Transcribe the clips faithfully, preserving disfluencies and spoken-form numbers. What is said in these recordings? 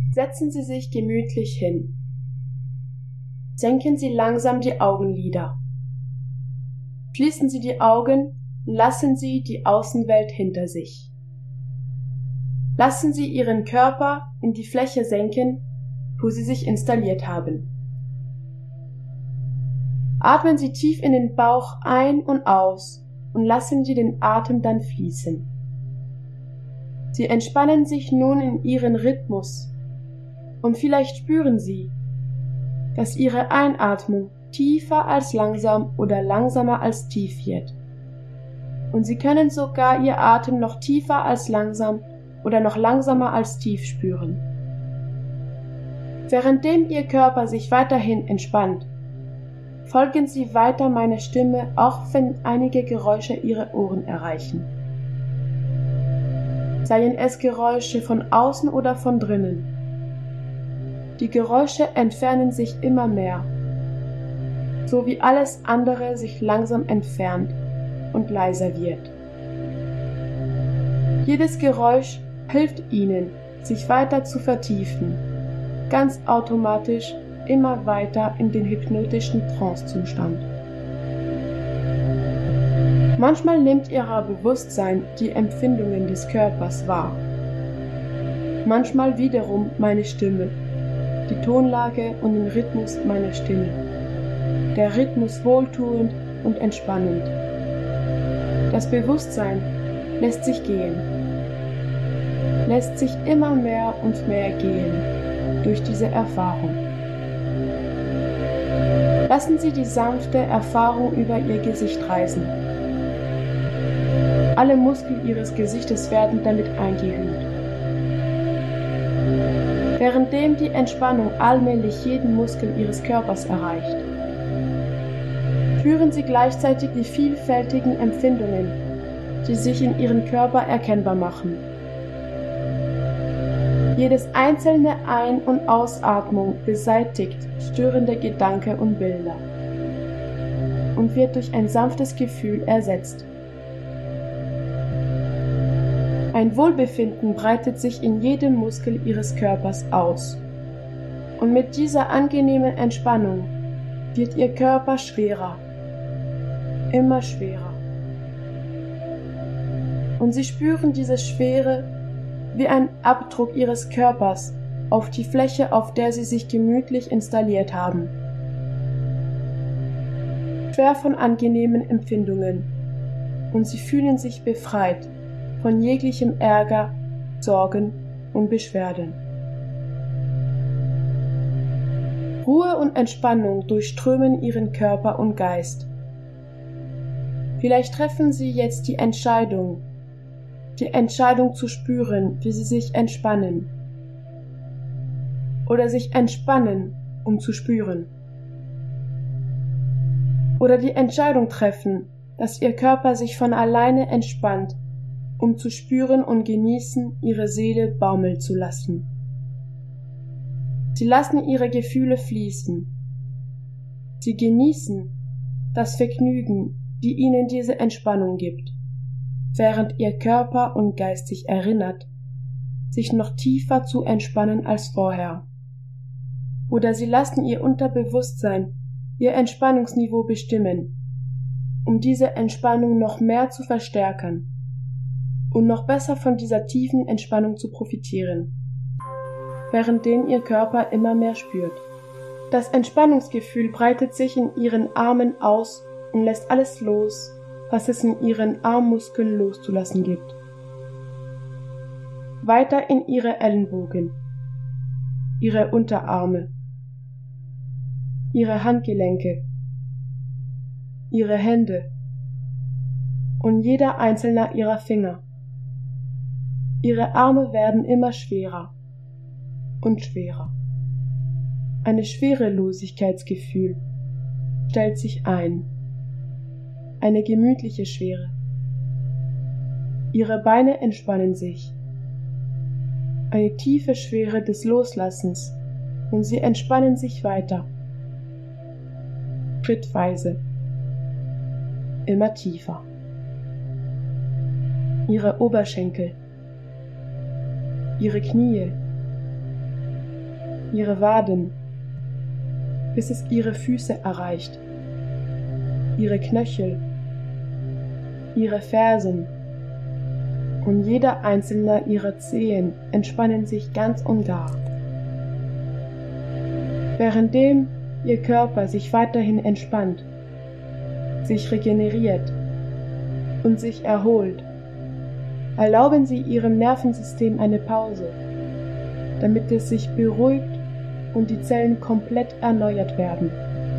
Setzen Sie sich gemütlich hin. Senken Sie langsam die Augenlider. Schließen Sie die Augen und lassen Sie die Außenwelt hinter sich. Lassen Sie Ihren Körper in die Fläche senken, wo Sie sich installiert haben. Atmen Sie tief in den Bauch ein und aus und lassen Sie den Atem dann fließen. Sie entspannen sich nun in Ihren Rhythmus und vielleicht spüren Sie, dass Ihre Einatmung tiefer als langsam oder langsamer als tief wird. Und Sie können sogar Ihr Atem noch tiefer als langsam oder noch langsamer als tief spüren. Währenddem Ihr Körper sich weiterhin entspannt, folgen Sie weiter meiner Stimme, auch wenn einige Geräusche Ihre Ohren erreichen. Seien es Geräusche von außen oder von drinnen. Die Geräusche entfernen sich immer mehr, so wie alles andere sich langsam entfernt und leiser wird. Jedes Geräusch hilft Ihnen, sich weiter zu vertiefen, ganz automatisch immer weiter in den hypnotischen Trancezustand. Manchmal nimmt Ihr Bewusstsein die Empfindungen des Körpers wahr. Manchmal wiederum meine Stimme, die Tonlage und den Rhythmus meiner Stimme. Der Rhythmus wohltuend und entspannend. Das Bewusstsein lässt sich gehen, lässt sich immer mehr und mehr gehen durch diese Erfahrung. Lassen Sie die sanfte Erfahrung über Ihr Gesicht reisen. Alle Muskeln Ihres Gesichtes werden damit eingehüllt. Währenddem die Entspannung allmählich jeden Muskel Ihres Körpers erreicht, spüren Sie gleichzeitig die vielfältigen Empfindungen, die sich in Ihrem Körper erkennbar machen. Jedes einzelne Ein- und Ausatmung beseitigt störende Gedanken und Bilder und wird durch ein sanftes Gefühl ersetzt. Ein Wohlbefinden breitet sich in jedem Muskel Ihres Körpers aus. Und mit dieser angenehmen Entspannung wird Ihr Körper schwerer, immer schwerer. Und Sie spüren diese Schwere wie ein Abdruck Ihres Körpers auf die Fläche, auf der Sie sich gemütlich installiert haben. Schwer von angenehmen Empfindungen. Und Sie fühlen sich befreit von jeglichem Ärger, Sorgen und Beschwerden. Ruhe und Entspannung durchströmen Ihren Körper und Geist. Vielleicht treffen Sie jetzt die Entscheidung, die Entscheidung zu spüren, wie Sie sich entspannen. Oder sich entspannen, um zu spüren. Oder die Entscheidung treffen, dass Ihr Körper sich von alleine entspannt, um zu spüren und genießen, Ihre Seele baumeln zu lassen. Sie lassen Ihre Gefühle fließen. Sie genießen das Vergnügen, die Ihnen diese Entspannung gibt, während Ihr Körper und Geist sich erinnert, sich noch tiefer zu entspannen als vorher. Oder Sie lassen Ihr Unterbewusstsein Ihr Entspannungsniveau bestimmen, um diese Entspannung noch mehr zu verstärken und noch besser von dieser tiefen Entspannung zu profitieren, währenddem Ihr Körper immer mehr spürt. Das Entspannungsgefühl breitet sich in Ihren Armen aus und lässt alles los, was es in Ihren Armmuskeln loszulassen gibt. Weiter in Ihre Ellenbogen, Ihre Unterarme, Ihre Handgelenke, Ihre Hände und jeder einzelne Ihrer Finger. Ihre Arme werden immer schwerer und schwerer. Ein Schwerelosigkeitsgefühl stellt sich ein. Eine gemütliche Schwere. Ihre Beine entspannen sich. Eine tiefe Schwere des Loslassens und sie entspannen sich weiter. Schrittweise. Immer tiefer. Ihre Oberschenkel. Ihre Knie, ihre Waden, bis es ihre Füße erreicht, ihre Knöchel, ihre Fersen, und jeder einzelne ihrer Zehen entspannen sich ganz und gar. Währenddem ihr Körper sich weiterhin entspannt, sich regeneriert und sich erholt, erlauben Sie Ihrem Nervensystem eine Pause, damit es sich beruhigt und die Zellen komplett erneuert werden.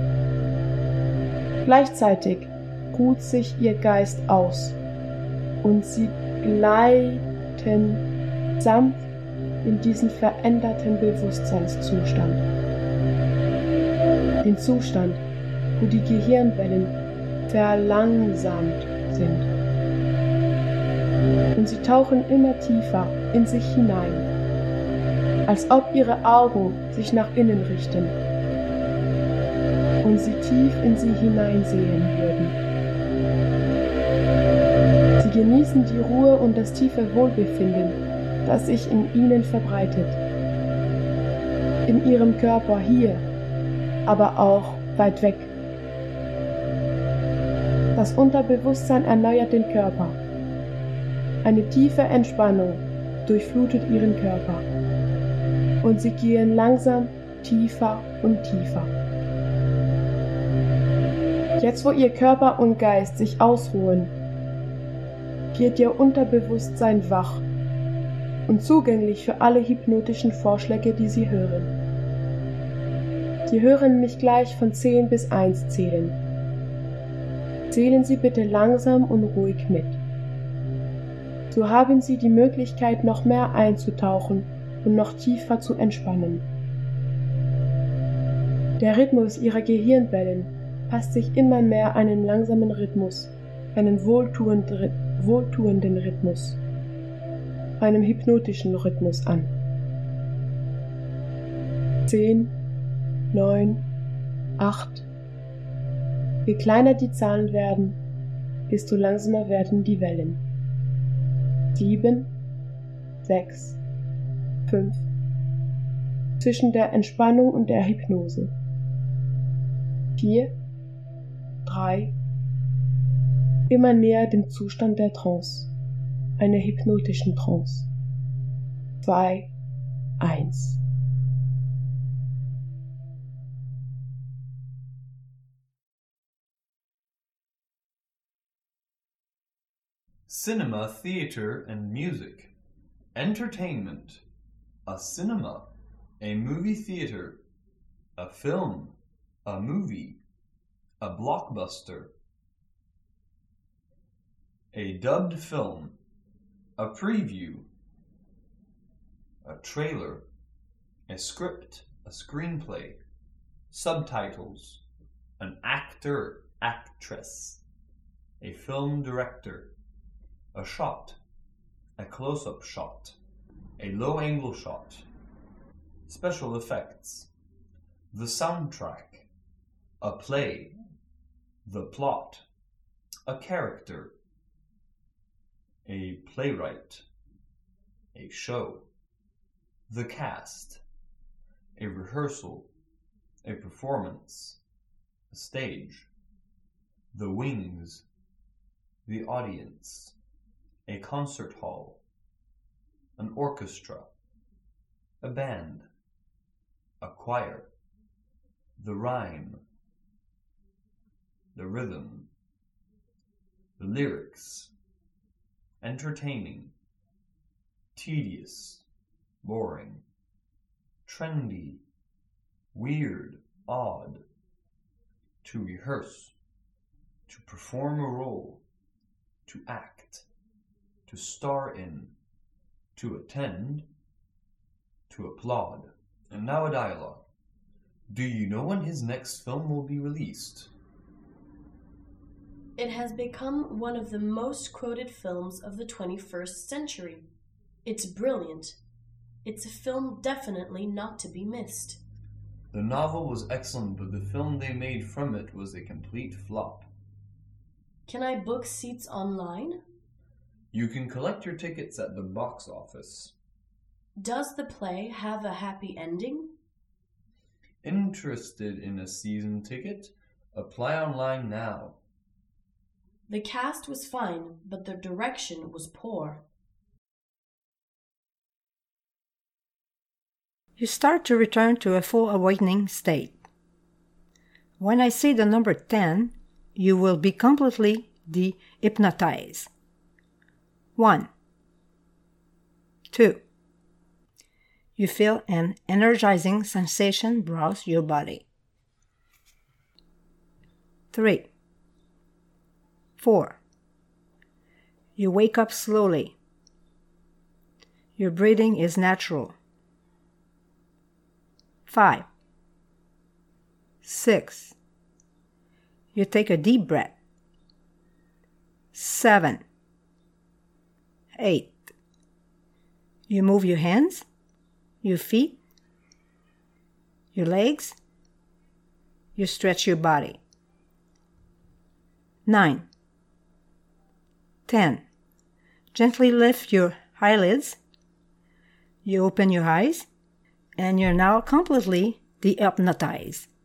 Gleichzeitig ruht sich Ihr Geist aus und Sie gleiten sanft in diesen veränderten Bewusstseinszustand. Den Zustand, wo die Gehirnwellen verlangsamt sind. Und sie tauchen immer tiefer in sich hinein, als ob ihre Augen sich nach innen richten und sie tief in sie hineinsehen würden. Sie genießen die Ruhe und das tiefe Wohlbefinden, das sich in ihnen verbreitet. In ihrem Körper hier, aber auch weit weg. Das Unterbewusstsein erneuert den Körper. Eine tiefe Entspannung durchflutet ihren Körper. Und sie gehen langsam tiefer und tiefer. Jetzt, wo ihr Körper und Geist sich ausruhen, wird ihr Unterbewusstsein wach und zugänglich für alle hypnotischen Vorschläge, die Sie hören. Sie hören mich gleich von zehn bis eins zählen. Zählen Sie bitte langsam und ruhig mit. So haben Sie die Möglichkeit, noch mehr einzutauchen und noch tiefer zu entspannen. Der Rhythmus Ihrer Gehirnwellen passt sich immer mehr einen langsamen Rhythmus, einen wohltuenden, wohltuenden Rhythmus, einem hypnotischen Rhythmus an. Zehn, neun, acht. Je kleiner die Zahlen werden, desto langsamer werden die Wellen. Sieben, sechs, fünf. Zwischen der Entspannung und der Hypnose. Vier, drei. Immer näher dem Zustand der Trance, einer hypnotischen Trance. Zwei, eins. Cinema, theater, and music. Entertainment. A cinema. A movie theater. A film. A movie. A blockbuster. A dubbed film. A preview. A trailer. A script. A screenplay. Subtitles. An actor, actress. A film director. A shot. A close-up shot. A low-angle shot. Special effects. The soundtrack. A play. The plot. A character. A playwright. A show. The cast. A rehearsal. A performance. A stage. The wings. The audience. A concert hall. An orchestra. A band. A choir. The rhyme. The rhythm. The lyrics. Entertaining. Tedious. Boring. Trendy. Weird. Odd. To rehearse. To perform a role. To act. To star in. To attend. To applaud. And now a dialogue. Do you know when his next film will be released? It has become one of the most quoted films of the twenty-first century. It's brilliant. It's a film definitely not to be missed. The novel was excellent, but the film they made from it was a complete flop. Can I book seats online? You can collect your tickets at the box office. Does the play have a happy ending? Interested in a season ticket? Apply online now. The cast was fine, but their direction was poor. You start to return to a full awakening state. When I say the number ten, you will be completely de-hypnotized. One. Two. You feel an energizing sensation browse your body. Three. Four. You wake up slowly. Your breathing is natural. Five. Six. You take a deep breath. Seven. Eight. You move your hands, your feet, your legs. You stretch your body. Nine. Ten. Gently lift your eyelids. You open your eyes, and you're now completely de-hypnotized.